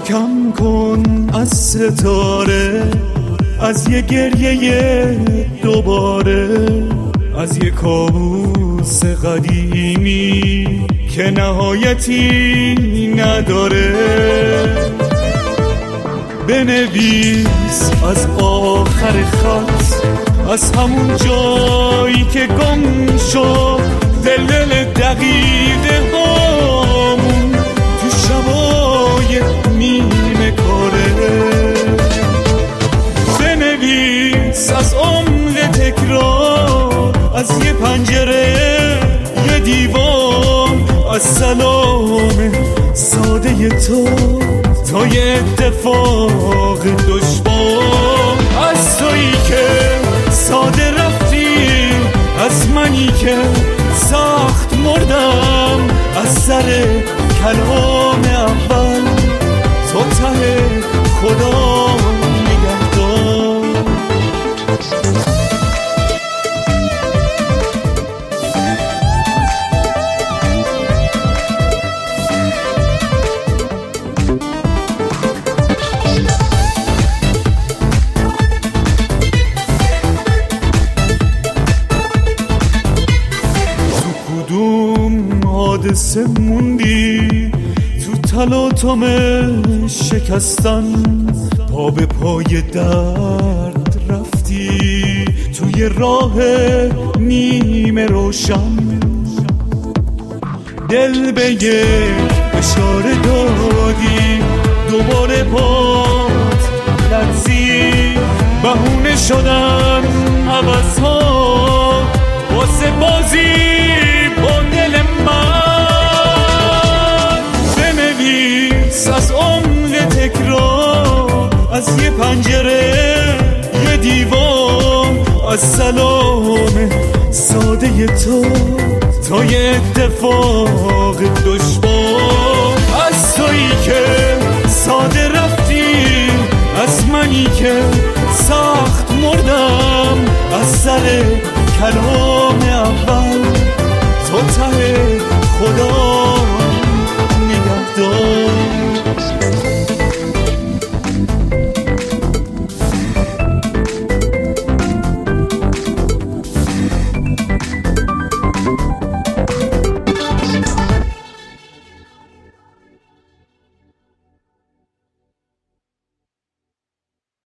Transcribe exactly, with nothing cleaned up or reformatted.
کم کن از ستاره، از یه گریه دوباره، از یه کابوس قدیمی که نهایتی نداره. بنویس از آخر خط، از همون جایی که گم شد دل دل دقیقه هامون تو شبای نیمه کاره. بنویس از عمر تکرار، از یه پنجره یه دیوان، از سلام ساده تو تا یه اتفاق دشوار. از تویی که ساده رفتی، از منی که سخت مردم، از سر کلام اول تو ته خدا نگهدار. حادثه موندی تو تلاطم شکستن، پا به پای درد رفتی توی راه نیمه روشن. دل به یک اشاره دادی، دوباره پات لرزی، بهونه شدن عوضها واسه بازی با دل من. بنویس از عمر تکرار، از یه پنجره یه دیوان، از سلام ساده تو تا یه اتفاق دشوار. از تویی که ساده رفتی، از منی که سخت مردم، از سر کلام اول